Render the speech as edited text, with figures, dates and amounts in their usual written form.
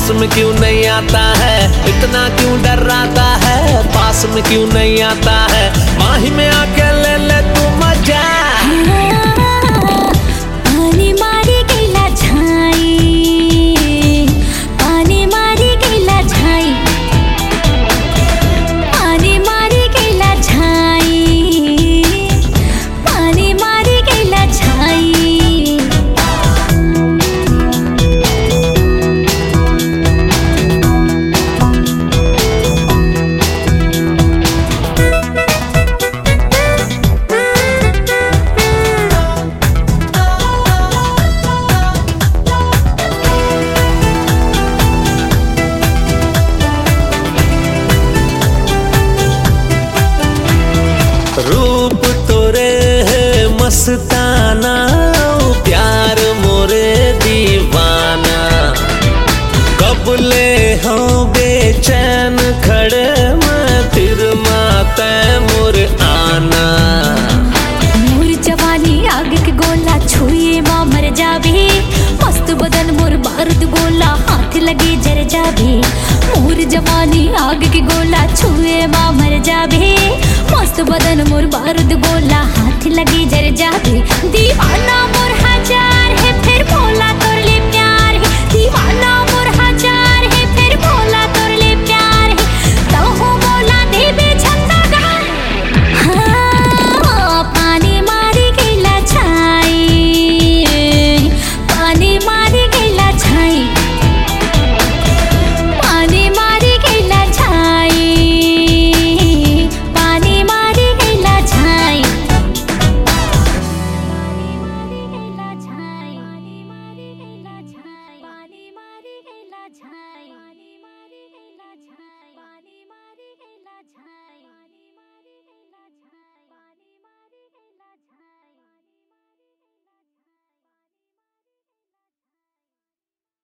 पास में क्यों नहीं आता है, इतना क्यों डराता है, पास में क्यों नहीं आता है, माही में आके ले ले तू मजा। पानी मारी गैला छाई, पानी मारी गैला छाई, पानी मारी गैला छाई, पानी मारी गैला छाई। रूप तोरे है मस्ताना, प्यार मोरे दीवाना, कब ले हो बेचैन खड़े मैं फिर माते मोर आना। मोर जवानी आग के गोला छुए माँ मर जावे, मस्त बदन मोर बारूद गोला हाथ लगे जर जावे। मोर जवानी आग के गोला छुए माँ मर जावे, मस्त बदन मोर बारूद गोला हाथ लगे जर जावे। दीवाना मोर हजार है फिर बोला